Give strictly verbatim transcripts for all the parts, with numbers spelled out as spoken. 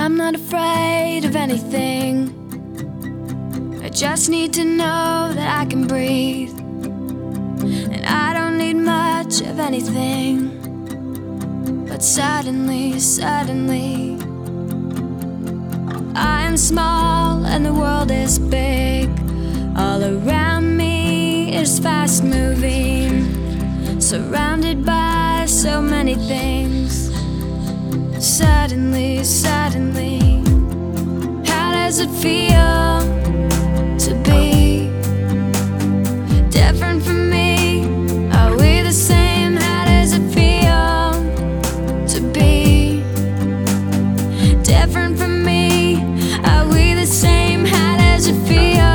I'm not afraid of anything. I just need to know that I can breathe, and I don't need much of anything. But suddenly, suddenly, I am small and the world is big. All around me is fast moving, surrounded by so many things. Suddenly, suddenly, how does it feel to be different from me? Are we the same? How does it feel to be different from me? Are we the same? How does it feel?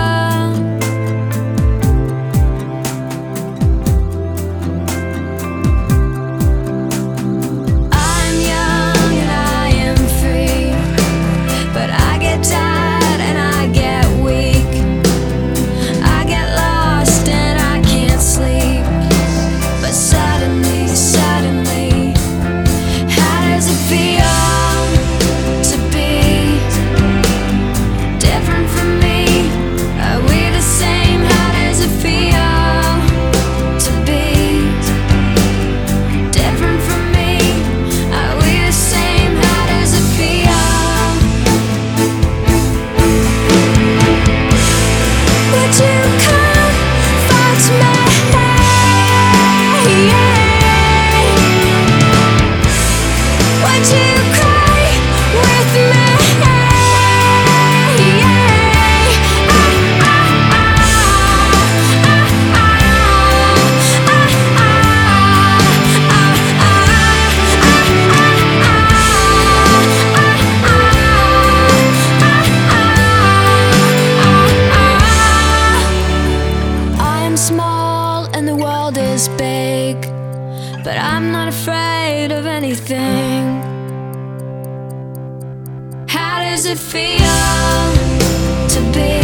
Small and the world is big, but I'm not afraid of anything. How does it feel to be